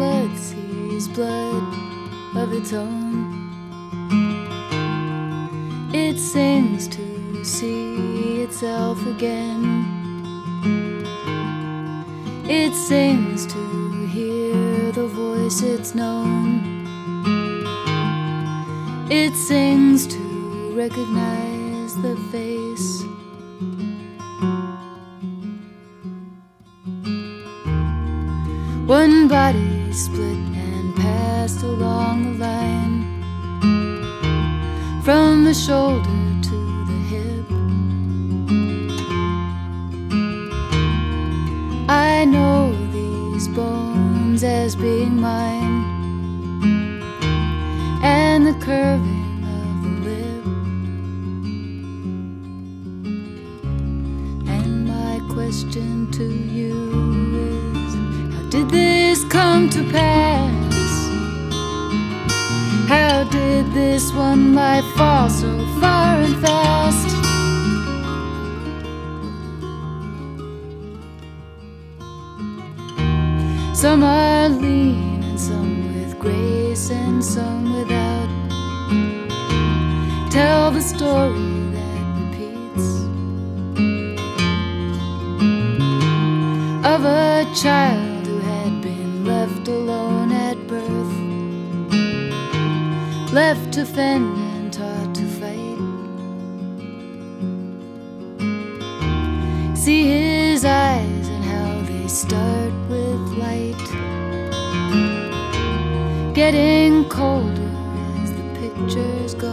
blood sees blood of its own, it sings to see itself again. It sings to hear the voice it's known. It sings to recognize the face. One body split and passed along the line, from the shoulder to the hip. I know these bones as being mine, and the curving of the lip. And my question to you is, how did this come to pass? How did this one life fall so far and fast? Some are lean and some with grace and some without. Tell the story that repeats of a child who had been left alone at birth, left to fend and taught to fight. See his eyes and how they start with light, getting colder as the pictures go.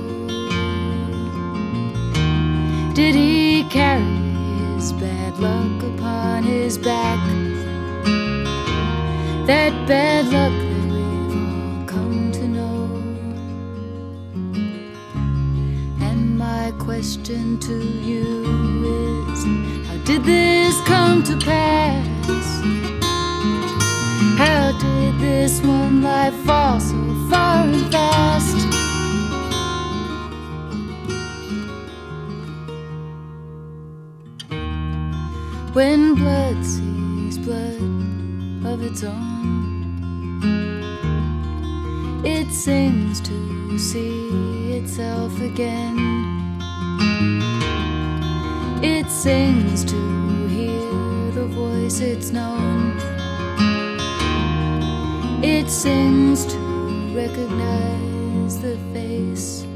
Did he carry his bad luck upon his back? That bad luck that we've all come to know. And my question to you is, how did this come to pass? How did this one life fall so far and fast? When blood sees blood of its own, it sings to see itself again. It sings to hear the voice it's known. It sings to recognize the face.